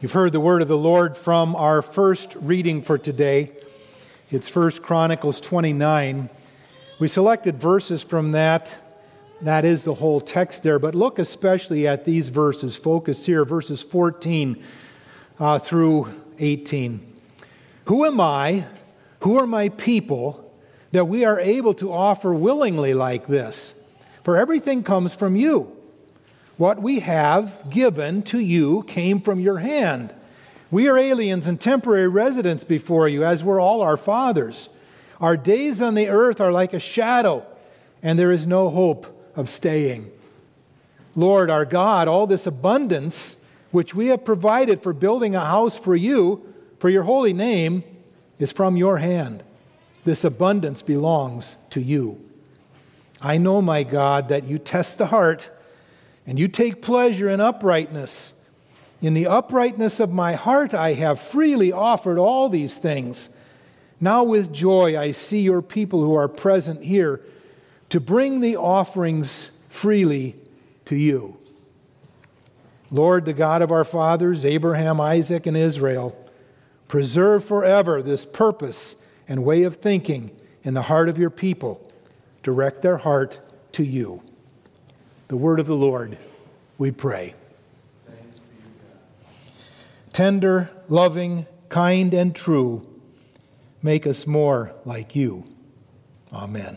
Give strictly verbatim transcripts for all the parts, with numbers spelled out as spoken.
You've heard the word of the Lord from our first reading for today. It's First Chronicles twenty-nine. We selected verses from that. That is the whole text there. But look especially at these verses. Focus here, verses fourteen uh, through eighteen. Who am I? Who are my people that we are able to offer willingly like this? For everything comes from you. What we have given to you came from your hand. We are aliens and temporary residents before you, as were all our fathers. Our days on the earth are like a shadow, and there is no hope of staying. Lord, our God, all this abundance which we have provided for building a house for you, for your holy name, is from your hand. This abundance belongs to you. I know, my God, that you test the heart, and you take pleasure in uprightness. In the uprightness of my heart I have freely offered all these things. Now with joy I see your people who are present here to bring the offerings freely to you. Lord, the God of our fathers, Abraham, Isaac, and Israel, preserve forever this purpose and way of thinking in the heart of your people. Direct their heart to you. The word of the Lord, we pray. Thanks be to God. Tender, loving, kind, and true, make us more like you. Amen.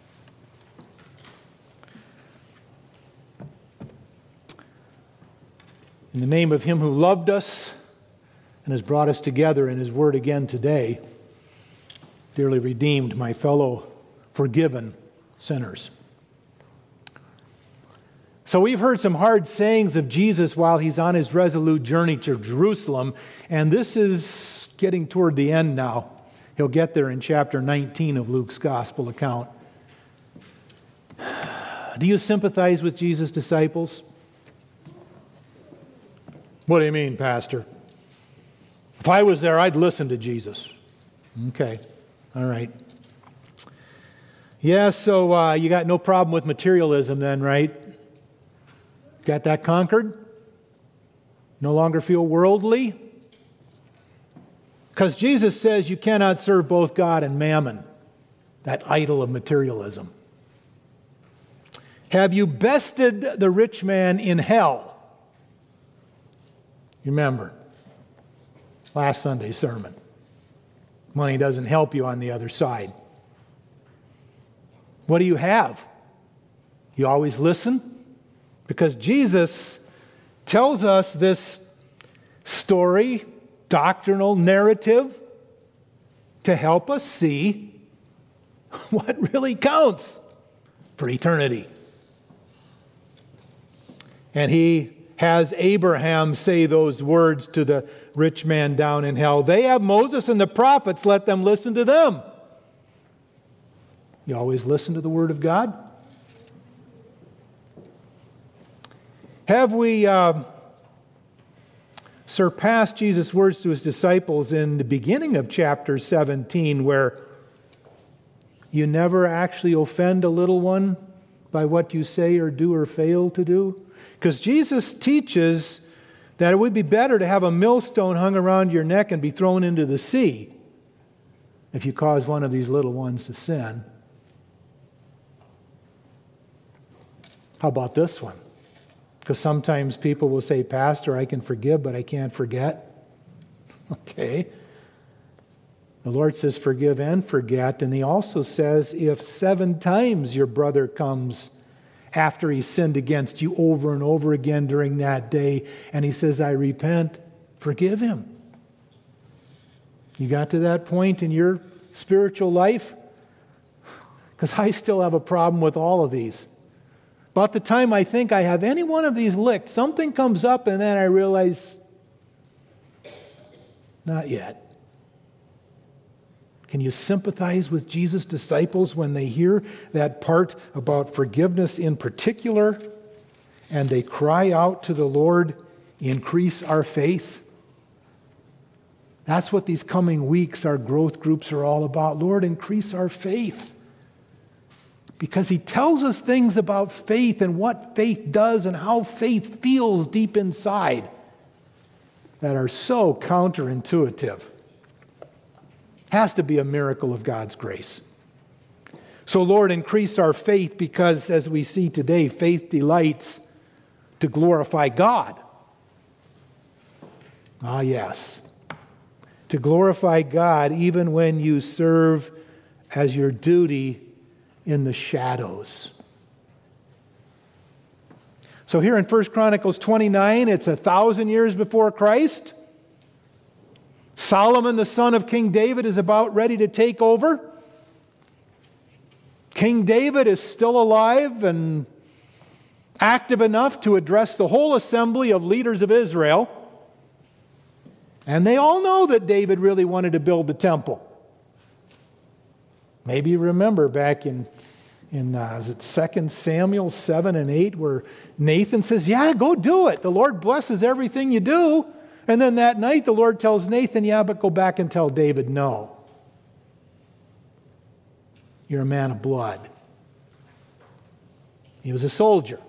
In the name of him who loved us and has brought us together in his word again today, dearly redeemed, my fellow forgiven sinners. So we've heard some hard sayings of Jesus while he's on his resolute journey to Jerusalem, and this is getting toward the end now. He'll get there in chapter nineteen of Luke's gospel account. Do you sympathize with Jesus' disciples? What do you mean, Pastor? If I was there, I'd listen to Jesus. Okay, all right. Yeah, so uh, you got no problem with materialism then, right? Got that conquered? No longer feel worldly? Because Jesus says you cannot serve both God and mammon, that idol of materialism. Have you bested the rich man in hell? Remember, last Sunday's sermon. Money doesn't help you on the other side. What do you have? You always listen? Because Jesus tells us this story, doctrinal narrative, to help us see what really counts for eternity. And he has Abraham say those words to the rich man down in hell. They have Moses and the prophets, let them listen to them. You always listen to the word of God? Have we uh, surpassed Jesus' words to his disciples in the beginning of chapter seventeen, where you never actually offend a little one by what you say or do or fail to do? Because Jesus teaches that it would be better to have a millstone hung around your neck and be thrown into the sea if you cause one of these little ones to sin. How about this one? Because sometimes people will say, Pastor, I can forgive, but I can't forget. Okay. The Lord says forgive and forget. And he also says if seven times your brother comes after he sinned against you over and over again during that day, and he says, I repent, forgive him. You got to that point in your spiritual life? Because I still have a problem with all of these. About the time I think I have any one of these licked, something comes up and then I realize, not yet. Can you sympathize with Jesus' disciples when they hear that part about forgiveness in particular, and they cry out to the Lord, increase our faith? That's what these coming weeks, our growth groups are all about. Lord, increase our faith. Because he tells us things about faith and what faith does and how faith feels deep inside. that are so counterintuitive. Has to be a miracle of God's grace. So, Lord, increase our faith because, as we see today, faith delights to glorify God. Ah, yes. To glorify God even when you serve as your duty in the shadows. So here in First Chronicles twenty-nine, it's a thousand years before Christ. Solomon, the son of King David, is about ready to take over. King David is still alive and active enough to address the whole assembly of leaders of Israel. And they all know that David really wanted to build the temple. Maybe you remember back in, in uh, is it Second Samuel seven and eight, where Nathan says, yeah, go do it. The Lord blesses everything you do. And then that night the Lord tells Nathan, yeah, but go back and tell David, no. You're a man of blood. He was a soldier.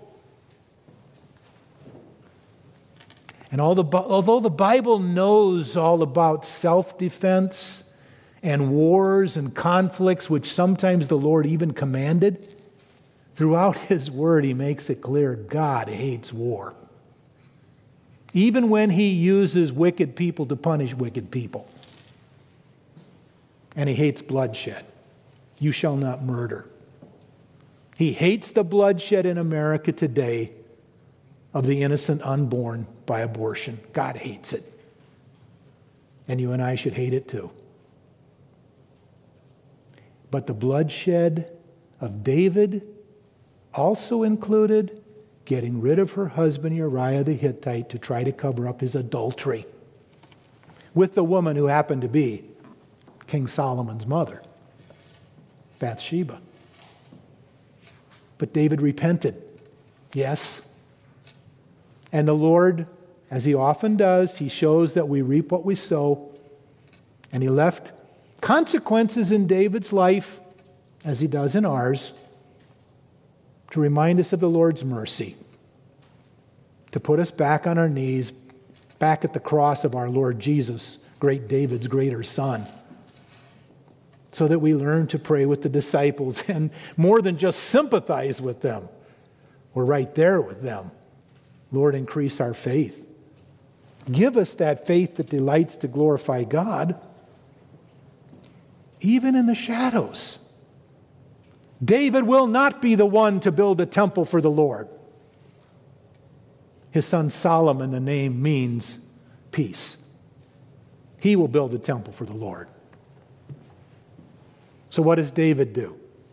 And all the, although the Bible knows all about self-defense and wars and conflicts, which sometimes the Lord even commanded, throughout His Word He makes it clear God hates war. Even when He uses wicked people to punish wicked people. And He hates bloodshed. You shall not murder. He hates the bloodshed in America today of the innocent unborn by abortion. God hates it. And you and I should hate it too. But the bloodshed of David also included getting rid of her husband Uriah the Hittite to try to cover up his adultery with the woman who happened to be King Solomon's mother, Bathsheba. But David repented, yes. And the Lord, as He often does, He shows that we reap what we sow. And He left consequences in David's life, as He does in ours, to remind us of the Lord's mercy, to put us back on our knees, back at the cross of our Lord Jesus, great David's greater son, so that we learn to pray with the disciples and more than just sympathize with them. We're right there with them. Lord, increase our faith. Give us that faith that delights to glorify God, even in the shadows. David will not be the one to build a temple for the Lord. His son Solomon, the name means peace. He will build a temple for the Lord. So what does David do?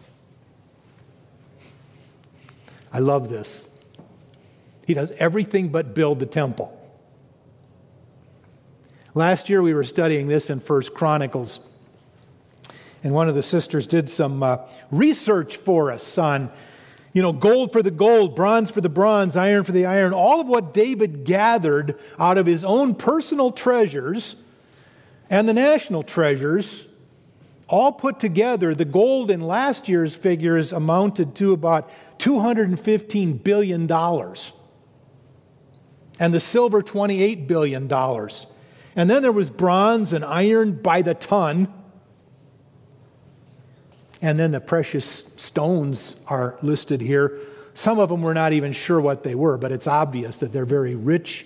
I love this. He does everything but build the temple. Last year we were studying this in First Chronicles. And one of the sisters did some uh, research for us on, you know, gold for the gold, bronze for the bronze, iron for the iron, all of what David gathered out of his own personal treasures and the national treasures, all put together. The gold in last year's figures amounted to about two hundred fifteen billion dollars. And the silver, twenty-eight billion dollars. And then there was bronze and iron by the ton. And then the precious stones are listed here. Some of them we're not even sure what they were, but it's obvious that they're very rich.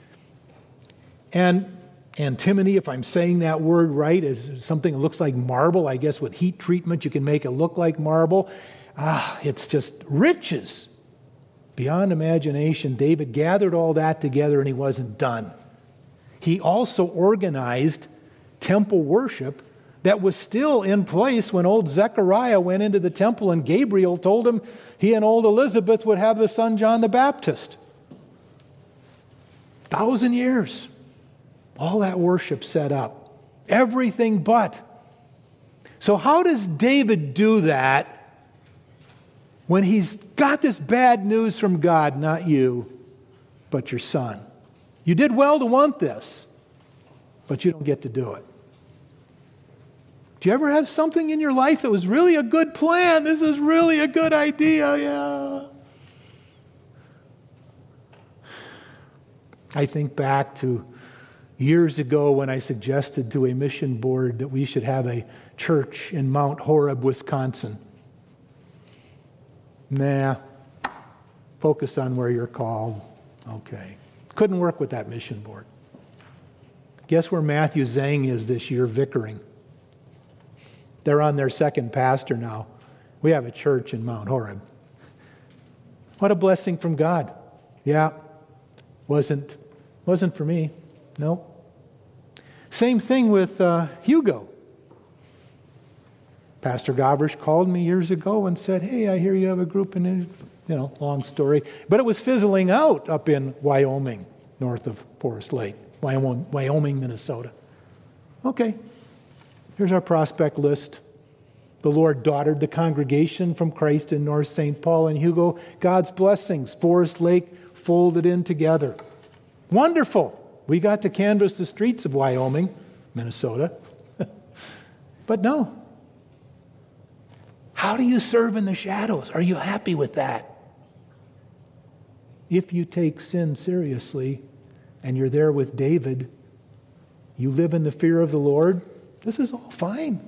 And antimony, if I'm saying that word right, is something that looks like marble. I guess with heat treatment you can make it look like marble. Ah, it's just riches beyond imagination. David gathered all that together and he wasn't done. He also organized temple worship that was still in place when old Zechariah went into the temple and Gabriel told him he and old Elizabeth would have the son John the Baptist. Thousand years. All that worship set up. Everything but. So how does David do that when he's got this bad news from God? Not you, but your son. You did well to want this, but you don't get to do it. Do you ever have something in your life that was really a good plan? This is really a good idea, yeah. I think back to years ago when I suggested to a mission board that we should have a church in Mount Horeb, Wisconsin. Nah, focus on where you're called. Okay. Couldn't work with that mission board. Guess where Matthew Zhang is this year vicaring? They're on their second pastor now. We have a church in Mount Horeb. What a blessing from God. Yeah, wasn't, wasn't for me. No. Same thing with uh, Hugo. Pastor Gavrish called me years ago and said, hey, I hear you have a group in, you know, long story. But it was fizzling out up in Wyoming, north of Forest Lake, Wyoming, Wyoming, Minnesota. Okay, here's our prospect list. The Lord daughtered the congregation from Christ in North Saint Paul and Hugo. God's blessings, Forest Lake folded in together. Wonderful. We got to canvass the streets of Wyoming, Minnesota. But no. How do you serve in the shadows? Are you happy with that? If you take sin seriously and you're there with David, you live in the fear of the Lord, this is all fine.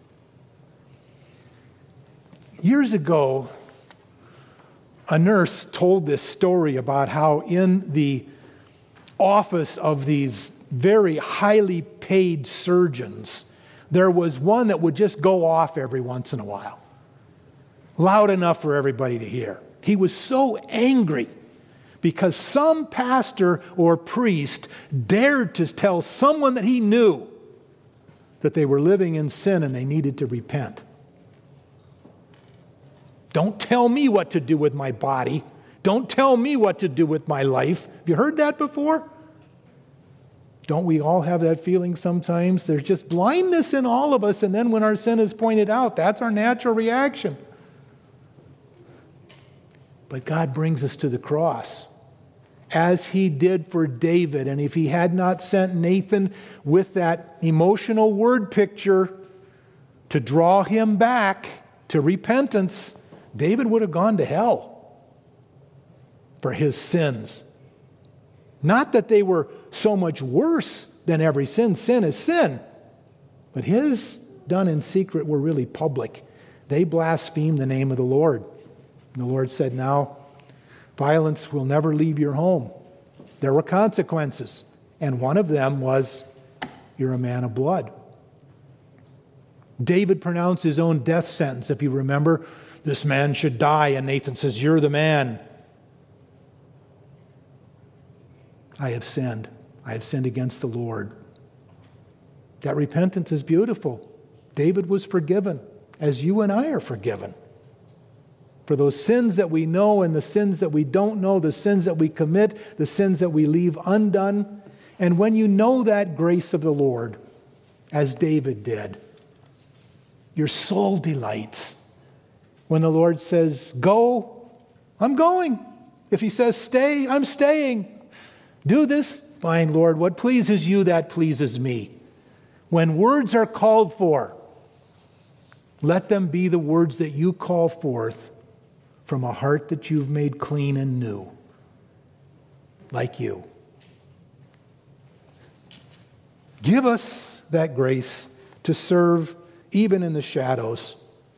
Years ago, a nurse told this story about how in the office of these very highly paid surgeons, there was one that would just go off every once in a while, loud enough for everybody to hear. He was so angry because some pastor or priest dared to tell someone that he knew that they were living in sin and they needed to repent. Don't tell me what to do with my body. Don't tell me what to do with my life. Have you heard that before? Don't we all have that feeling sometimes? There's just blindness in all of us, and then when our sin is pointed out, that's our natural reaction. But God brings us to the cross, as he did for David. And if he had not sent Nathan with that emotional word picture to draw him back to repentance, David would have gone to hell for his sins. Not that they were so much worse than every sin. Sin is sin. But his done in secret were really public. They blasphemed the name of the Lord. And the Lord said, now, violence will never leave your home. There were consequences. And one of them was, you're a man of blood. David pronounced his own death sentence, if you remember. This man should die. And Nathan says, you're the man. I have sinned. I have sinned against the Lord. That repentance is beautiful. David was forgiven, as you and I are forgiven. For those sins that we know and the sins that we don't know, the sins that we commit, the sins that we leave undone. And when you know that grace of the Lord, as David did, your soul delights. When the Lord says, go, I'm going. If he says, stay, I'm staying. Do this, fine, Lord. What pleases you, that pleases me. When words are called for, let them be the words that you call forth from a heart that you've made clean and new, like you. Give us that grace to serve even in the shadows.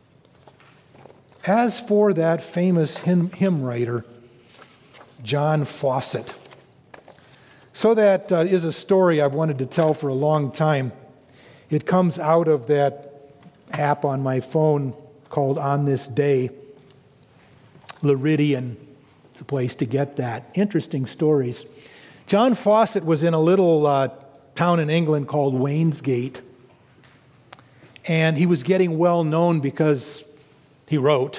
As for that famous hymn, hymn writer, John Fawcett, so that uh, is a story I've wanted to tell for a long time. It comes out of that app on my phone called On This Day. Liridian is a place to get that. Interesting stories. John Fawcett was in a little uh, town in England called Wainsgate, and he was getting well known because he wrote.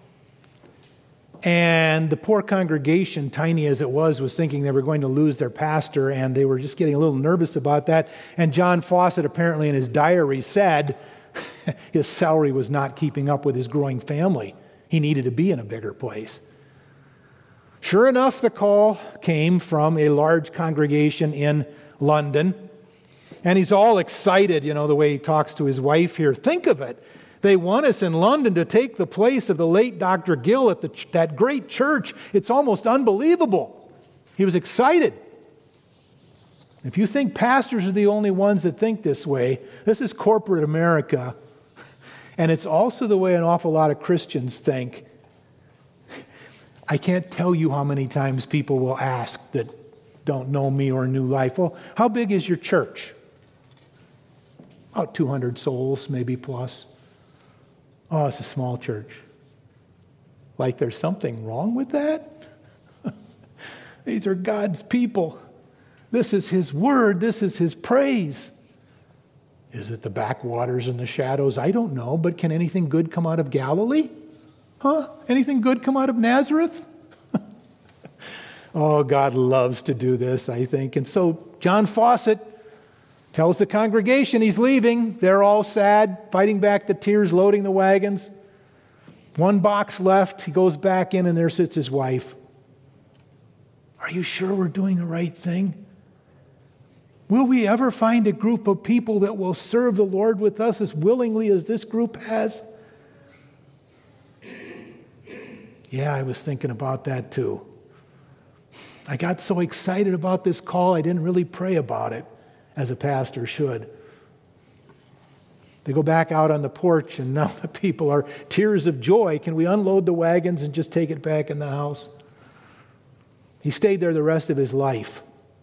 And the poor congregation, tiny as it was, was thinking they were going to lose their pastor, and they were just getting a little nervous about that. And John Fawcett, apparently in his diary, said his salary was not keeping up with his growing family. He needed to be in a bigger place. Sure enough, the call came from a large congregation in London. And he's all excited, you know, the way he talks to his wife here. Think of it. They want us in London to take the place of the late Doctor Gill at the, that great church. It's almost unbelievable. He was excited. If you think pastors are the only ones that think this way, this is corporate America. And it's also the way an awful lot of Christians think. I can't tell you how many times people will ask that don't know me or New Life, well, how big is your church? About two hundred souls, maybe plus. Oh, it's a small church. Like there's something wrong with that? These are God's people. This is His word. This is His praise. Is it the backwaters and the shadows? I don't know, but can anything good come out of Galilee? Huh? Anything good come out of Nazareth? Oh, God loves to do this, I think. And so John Fawcett tells the congregation he's leaving. They're all sad, fighting back the tears, loading the wagons. One box left. He goes back in, and there sits his wife. Are you sure we're doing the right thing? Will we ever find a group of people that will serve the Lord with us as willingly as this group has? Yeah, I was thinking about that too. I got so excited about this call, I didn't really pray about it as a pastor should. They go back out on the porch, and now the people are tears of joy. Can we unload the wagons and just take it back in the house? He stayed there the rest of his life,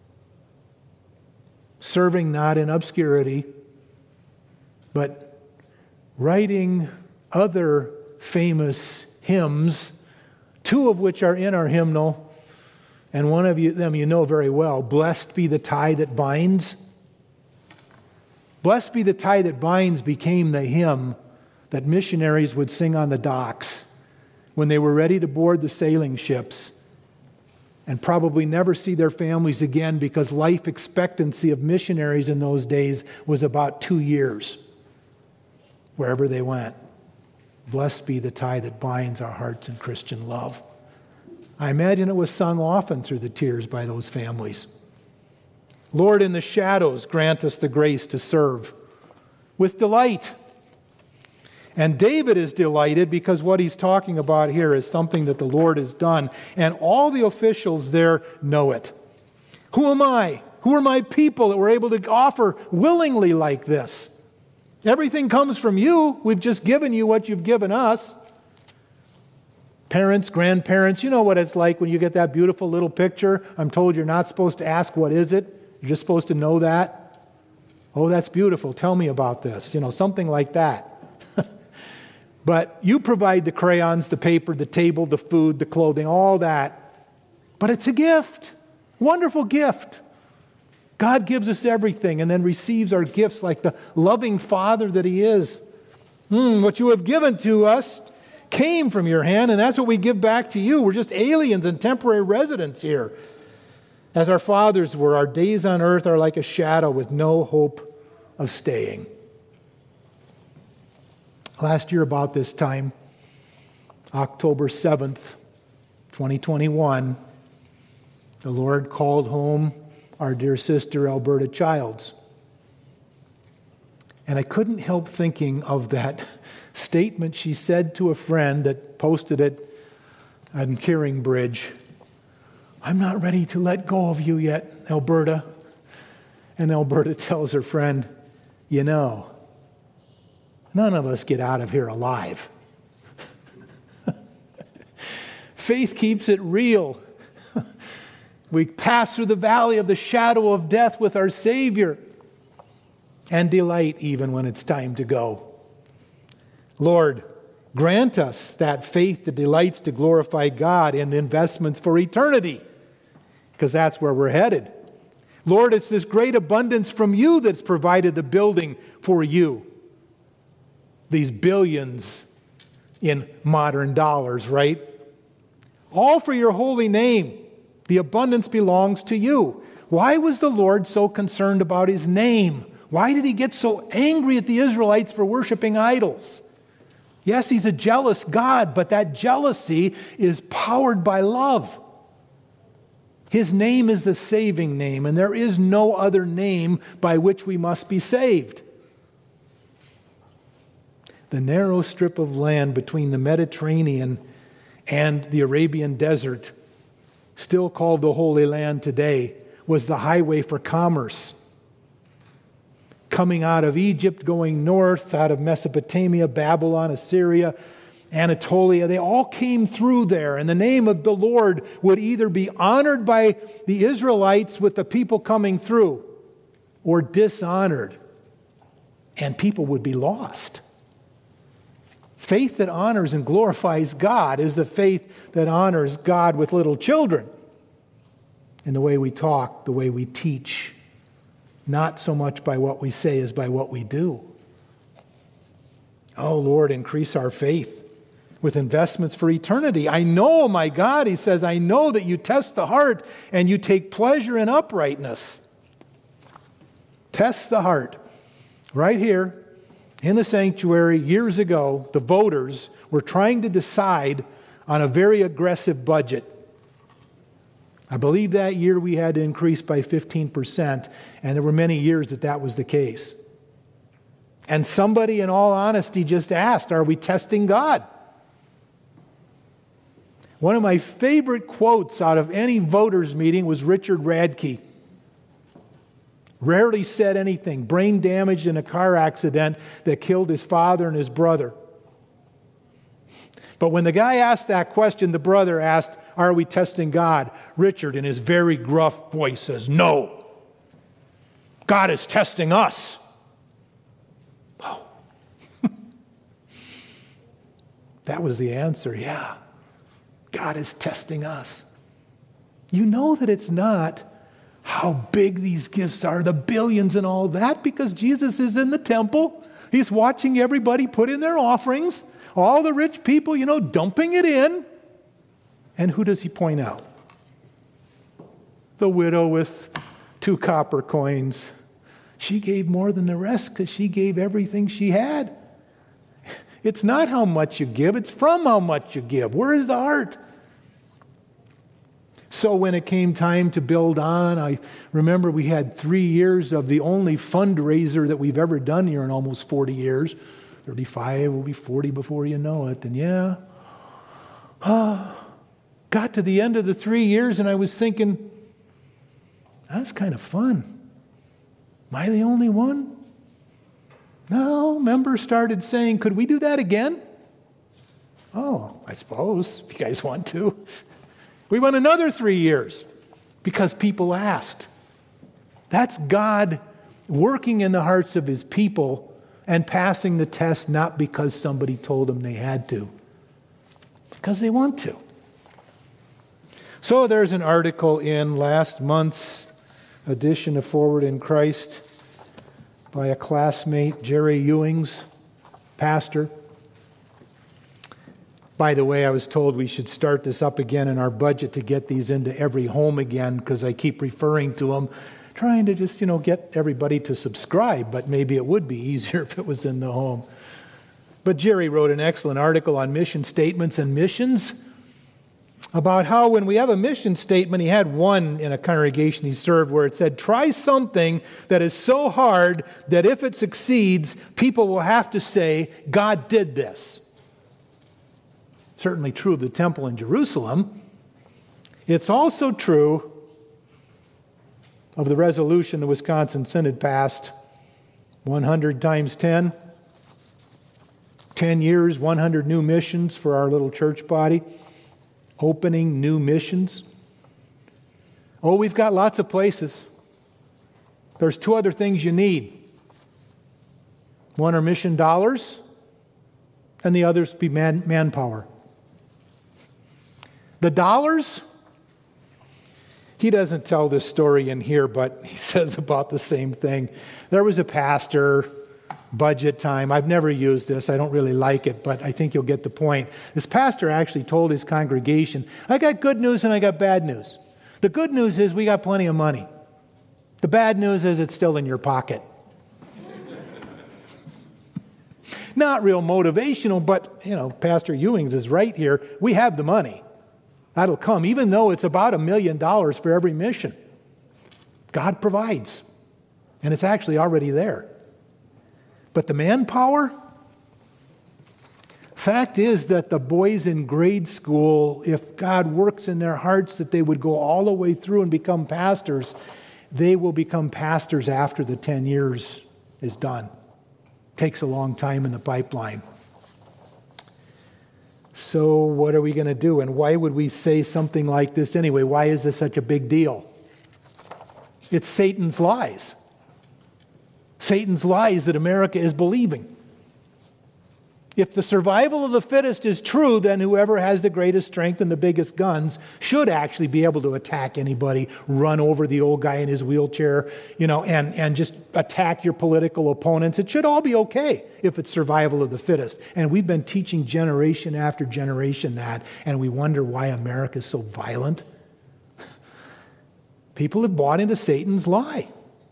serving not in obscurity, but writing other famous hymns, two of which are in our hymnal, and one of you, them you know very well, Blessed Be the Tie That Binds. Blessed Be the Tie That Binds became the hymn that missionaries would sing on the docks when they were ready to board the sailing ships and probably never see their families again, because life expectancy of missionaries in those days was about two years wherever they went. Blessed be the tie that binds our hearts in Christian love. I imagine it was sung often through the tears by those families. Lord, in the shadows, grant us the grace to serve with delight. And David is delighted because what he's talking about here is something that the Lord has done. And all the officials there know it. Who am I? Who are my people that we're able to offer willingly like this? Everything comes from you. We've just given you what you've given us. Parents, grandparents, you know what it's like when you get that beautiful little picture. I'm told you're not supposed to ask, what is it? You're just supposed to know that. Oh, that's beautiful. Tell me about this. You know, something like that. But you provide the crayons, the paper, the table, the food, the clothing, all that. But it's a gift. Wonderful gift. God gives us everything and then receives our gifts like the loving Father that He is. Mm, what you have given to us came from your hand, and that's what we give back to you. We're just aliens and temporary residents here. As our fathers were, our days on earth are like a shadow with no hope of staying. Last year about this time, October seventh, twenty twenty-one, the Lord called home our dear sister Alberta Childs. And I couldn't help thinking of that statement she said to a friend that posted it on Kearing Bridge. I'm not ready to let go of you yet, Alberta. And Alberta tells her friend, you know, none of us get out of here alive. Faith keeps it real. We pass through the valley of the shadow of death with our Savior and delight even when it's time to go. Lord, grant us that faith that delights to glorify God in investments for eternity, because that's where we're headed. Lord, it's this great abundance from you that's provided the building for you. These billions in modern dollars, right? All for your holy name. The abundance belongs to you. Why was the Lord so concerned about His name? Why did He get so angry at the Israelites for worshiping idols? Yes, He's a jealous God, but that jealousy is powered by love. His name is the saving name, and there is no other name by which we must be saved. The narrow strip of land between the Mediterranean and the Arabian desert, still called the Holy Land today, was the highway for commerce. Coming out of Egypt, going north, out of Mesopotamia, Babylon, Assyria, Anatolia, they all came through there, and the name of the Lord would either be honored by the Israelites with the people coming through, or dishonored, and people would be lost. Faith that honors and glorifies God is the faith that honors God with little children, in the way we talk, the way we teach, not so much by what we say as by what we do. Oh, Lord, increase our faith with investments for eternity. I know, my God, he says, I know that you test the heart and you take pleasure in uprightness. Test the heart. Right here in the sanctuary years ago, the voters were trying to decide on a very aggressive budget. I believe that year we had to increase by fifteen percent, and there were many years that that was the case. And somebody, in all honesty, just asked, are we testing God? One of my favorite quotes out of any voters' meeting was Richard Radke. Rarely said anything. Brain damage in a car accident that killed his father and his brother. But when the guy asked that question, the brother asked, are we testing God? Richard, in his very gruff voice, says, no. God is testing us. Wow. That was the answer, yeah. God is testing us. You know that it's not how big these gifts are, the billions and all that, because Jesus is in the temple. He's watching everybody put in their offerings, all the rich people, you know, dumping it in. And who does he point out? The widow with two copper coins. She gave more than the rest because she gave everything she had. It's not how much you give, it's from how much you give. Where is the heart? So when it came time to build on, I remember we had three years of the only fundraiser that we've ever done here in almost forty years. thirty-five will be forty before you know it. And yeah, ah, got to the end of the three years and I was thinking, that's kind of fun. Am I the only one? No, members started saying, could we do that again? Oh, I suppose, if you guys want to. We went another three years because people asked. That's God working in the hearts of his people and passing the test not because somebody told them they had to, because they want to. So there's an article in last month's edition of Forward in Christ by a classmate, Jerry Ewings, pastor. By the way, I was told we should start this up again in our budget to get these into every home again, because I keep referring to them, trying to just, you know, get everybody to subscribe, but maybe it would be easier if it was in the home. But Jerry wrote an excellent article on mission statements and missions, about how when we have a mission statement, he had one in a congregation he served where it said, try something that is so hard that if it succeeds, people will have to say, God did this. Certainly true of the temple in Jerusalem. It's also true of the resolution the Wisconsin Synod passed, one hundred times ten, ten years, one hundred new missions for our little church body. Opening new missions. Oh, we've got lots of places. There's two other things you need. One are mission dollars, and the others be man, manpower. The dollars, he doesn't tell this story in here, but he says about the same thing. There was a pastor, budget time. I've never used this. I don't really like it, but I think you'll get the point. This pastor actually told his congregation, I got good news and I got bad news. The good news is we got plenty of money. The bad news is it's still in your pocket. Not real motivational, but, you know, Pastor Ewings is right here. We have the money. That'll come, even though it's about a million dollars for every mission. God provides, and it's actually already there. But the manpower, Fact is that the boys in grade school, if God works in their hearts that they would go all the way through and become pastors, they will become pastors after the ten years is done. Takes a long time in the pipeline. So what are we going to do? And why would we say something like this anyway? Why is this such a big deal? It's Satan's lies. Satan's lies that America is believing. If the survival of the fittest is true, then whoever has the greatest strength and the biggest guns should actually be able to attack anybody, run over the old guy in his wheelchair, you know, and, and just attack your political opponents. It should all be okay if it's survival of the fittest. And we've been teaching generation after generation that, and we wonder why America is so violent. People have bought into Satan's lie.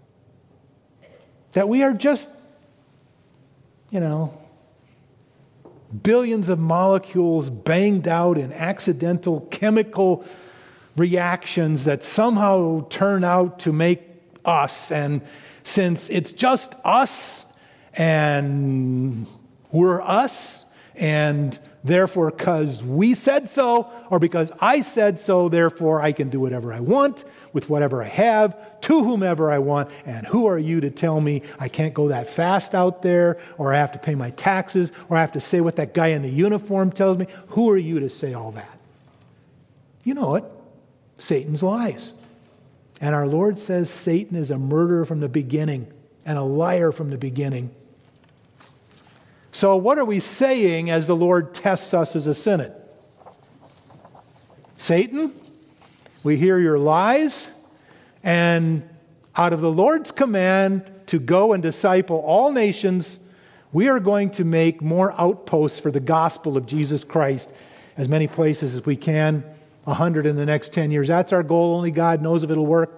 That we are just, you know, billions of molecules banged out in accidental chemical reactions that somehow turn out to make us. And since it's just us and we're us, and therefore because we said so, or because I said so, therefore I can do whatever I want with whatever I have, to whomever I want, and who are you to tell me I can't go that fast out there, or I have to pay my taxes, or I have to say what that guy in the uniform tells me? Who are you to say all that? You know it. Satan's lies. And our Lord says Satan is a murderer from the beginning and a liar from the beginning. So what are we saying as the Lord tests us as a synod? Satan, we hear your lies, and out of the Lord's command to go and disciple all nations, we are going to make more outposts for the gospel of Jesus Christ, as many places as we can, a hundred in the next ten years. That's our goal. Only God knows if it'll work.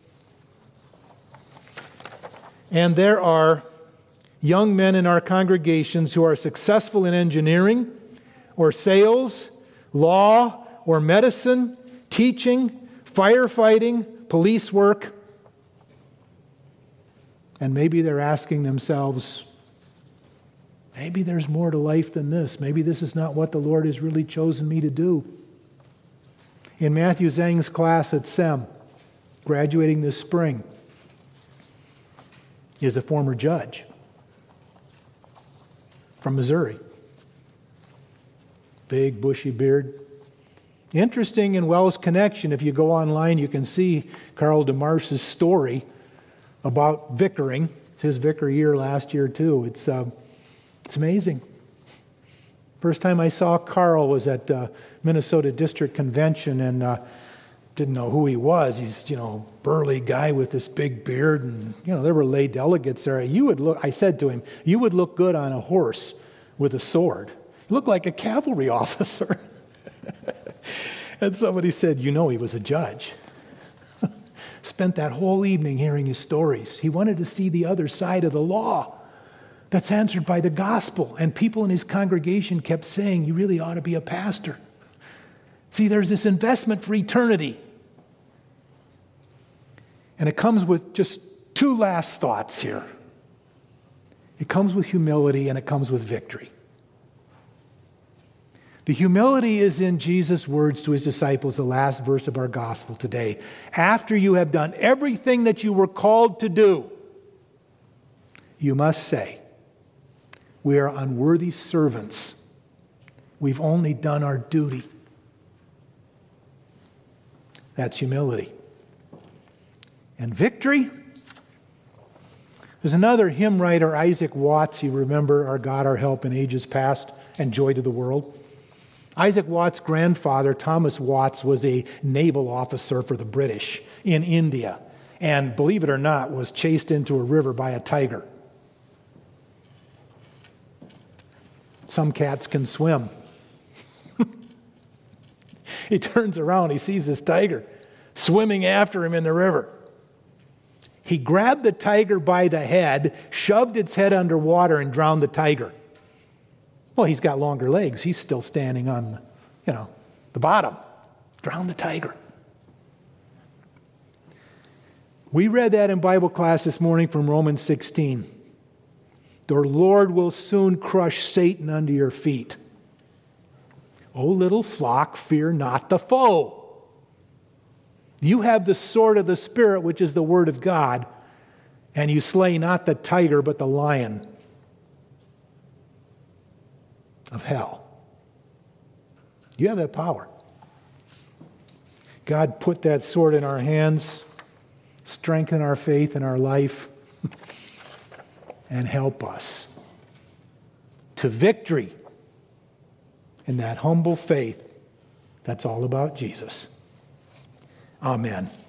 And there are young men in our congregations who are successful in engineering or sales, law or medicine, teaching, firefighting, police work. And maybe they're asking themselves, maybe there's more to life than this. Maybe this is not what the Lord has really chosen me to do. In Matthew Zhang's class at S E M, graduating this spring, is a former judge from Missouri. Big, bushy beard. Interesting in Wells Connection, if you go online, you can see Carl DeMars's story about vicaring. It's his vicar year last year, too. It's uh, it's amazing. First time I saw Carl was at uh, Minnesota District Convention, and uh, didn't know who he was. He's, you know, burly guy with this big beard, and, you know, there were lay delegates there. You would look, I said to him, you would look good on a horse with a sword. You look like a cavalry officer. And somebody said, you know, he was a judge. Spent that whole evening hearing his stories. He wanted to see the other side of the law that's answered by the gospel. And people in his congregation kept saying, you really ought to be a pastor. See, there's this investment for eternity. And it comes with just two last thoughts here. It comes with humility and it comes with victory. The humility is in Jesus' words to his disciples, the last verse of our gospel today. After you have done everything that you were called to do, you must say, we are unworthy servants. We've only done our duty. That's humility. And victory? There's another hymn writer, Isaac Watts. You remember, Our God, Our Help in Ages Past and Joy to the World. Isaac Watts' grandfather, Thomas Watts, was a naval officer for the British in India, and believe it or not, was chased into a river by a tiger. Some cats can swim. He turns around, he sees this tiger swimming after him in the river. He grabbed the tiger by the head, shoved its head underwater, and drowned the tiger. Well, he's got longer legs. He's still standing on, the, you know, the bottom. Drown the tiger. We read that in Bible class this morning from Romans sixteen. The Lord will soon crush Satan under your feet. O little flock, fear not the foe. You have the sword of the Spirit, which is the word of God, and you slay not the tiger, but the lion of hell. You have that power. God put that sword in our hands, strengthen our faith in our life, and help us to victory in that humble faith that's all about Jesus. Amen.